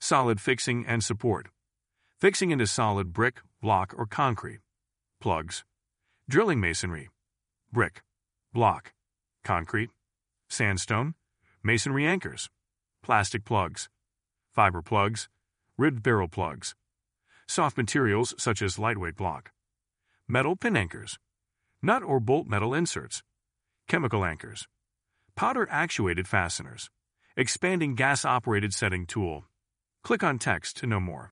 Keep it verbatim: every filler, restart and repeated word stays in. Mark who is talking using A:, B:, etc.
A: Solid fixing and support. Fixing into solid brick, block, or concrete. Plugs. Drilling masonry. Brick. Block. Concrete. Sandstone. Masonry anchors. Plastic plugs. Fiber plugs. Ribbed barrel plugs. Soft materials such as lightweight block. Metal pin anchors. Nut or bolt metal inserts. Chemical anchors. Powder actuated fasteners. Expanding gas-operated setting tool. Click on text to know more.